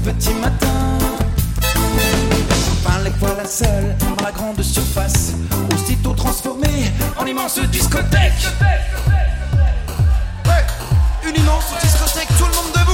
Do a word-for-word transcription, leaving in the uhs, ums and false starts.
petit matin. Enfin les voilà seuls dans la grande surface, aussitôt transformée en immense discothèque. Ouais, une immense discothèque, tout le monde de